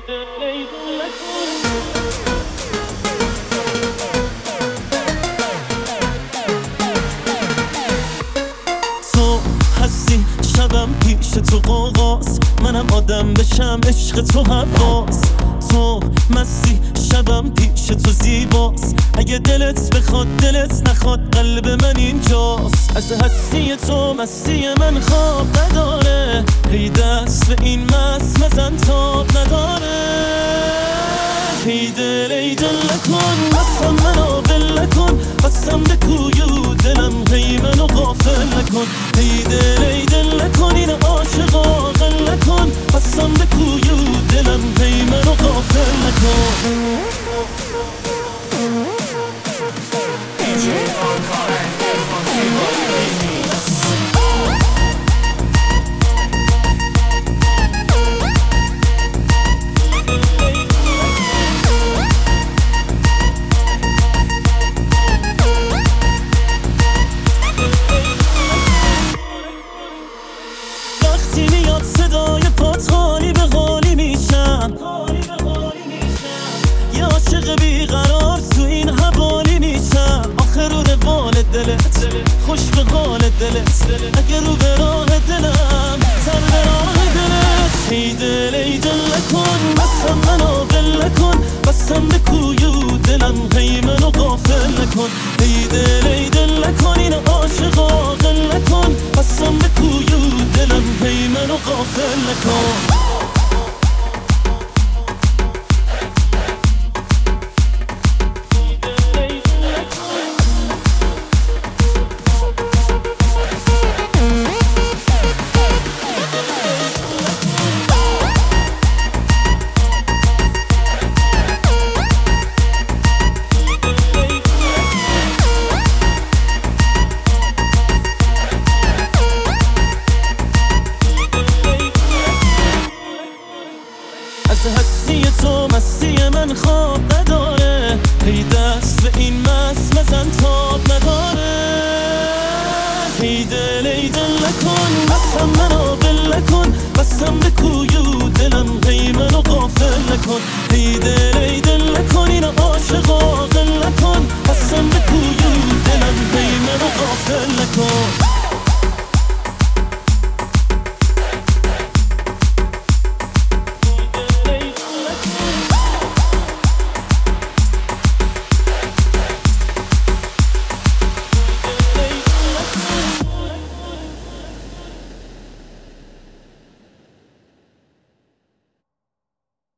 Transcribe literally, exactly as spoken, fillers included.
تو هستی شبم پیش تو قاقاز، منم آدم بشم عشق تو حواس. تو مستی شبم پیش تو زیباست، اگه دلت بخواد دلت نخواد قلب من اینجاست. از هستی تو مستی من خواب نداره، هی دست به این مست مزن تاب نداره. هی دل ای دل نکن بستم منو ول نکن، بستم به کویو دلم هی منو غافل نکن. هی دل ای دل نکن این عاشقا غل نکن، بستم به کویو دلم هی منو غافل نکن. وقتی میاد صدای پات حالی به حالی میشم، یه عاشق بیقرار تو این حوالی میشم. آخر رو روال دلت خوش به حال دلت، اگه رو به راه دلم سر به راه دلت. ای دل ای دل نکن بستم منو ول نکن، بستم به کویو دلم هی منو غافل نکن. ای دل ای دل نکن این عاشقا غل نکن، بستم به کویو دلم هی منو غافل نکن. از هستی تو مستی من خواب نداره، هی دست به این مست مزن تاب نداره. هی دل ای دل نکن بستم منو ول نکن، بستم به کویو دلم هی منو غافل نکن.